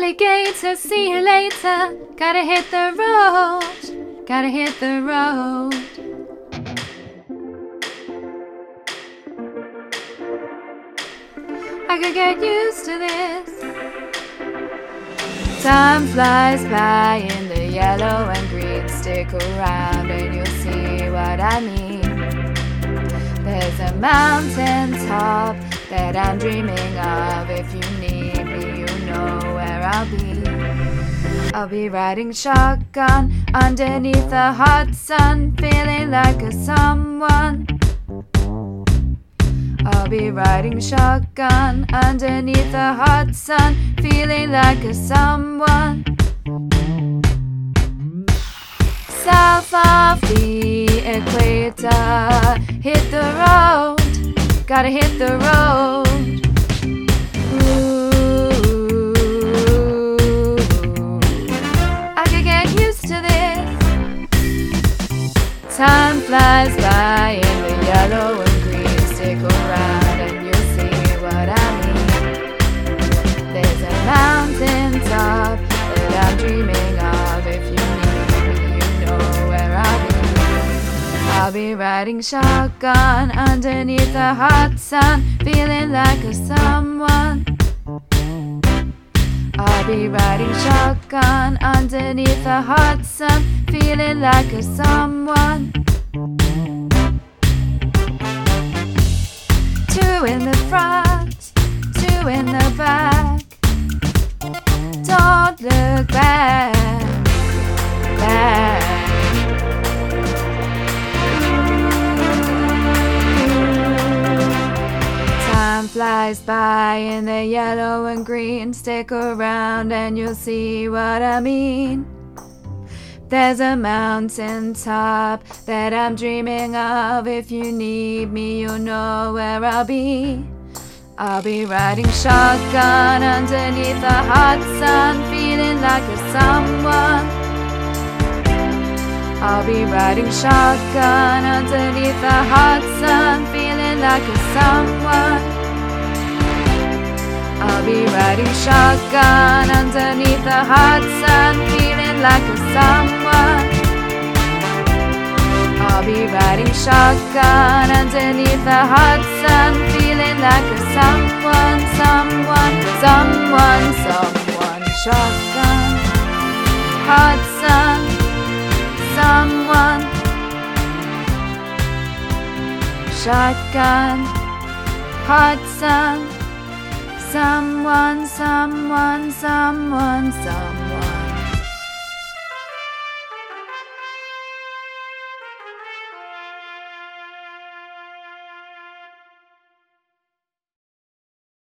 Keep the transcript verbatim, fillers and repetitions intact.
Alligator, see you later. Gotta hit the road, gotta hit the road. I could get used to this. Time flies by in the yellow and green. Stick around and you'll see what I mean. There's a mountain top that I'm dreaming of. If you need me, you know where I'll be. I'll be riding shotgun underneath the hot sun, feeling like a someone. I'll be riding shotgun underneath the hot sun, feeling like a someone. South of the equator, hit the road, gotta hit the road. Ooh, I could get used to this. Time flies by in the yellow and green. Stick around and you'll see what I mean. There's a mountain top that I'm dreaming of. If you I'll be riding shotgun underneath the hot sun, feeling like a someone. I'll be riding shotgun underneath the hot sun, feeling like a someone. Two in the front, two in the back. Don't look back, back. Time flies by in the yellow and green. Stick around and you'll see what I mean. There's a mountain top that I'm dreaming of. If you need me, you'll know where I'll be. I'll be riding shotgun underneath the hot sun, feeling like a someone. I'll be riding shotgun underneath the hot sun, feeling like a someone. I'll be riding shotgun underneath the hot sun, feeling like a someone. I'll be riding shotgun underneath the hot sun, feeling like a someone, someone, someone, someone. Shotgun, hot sun, someone. Shotgun, hot sun. Someone, someone, someone, someone.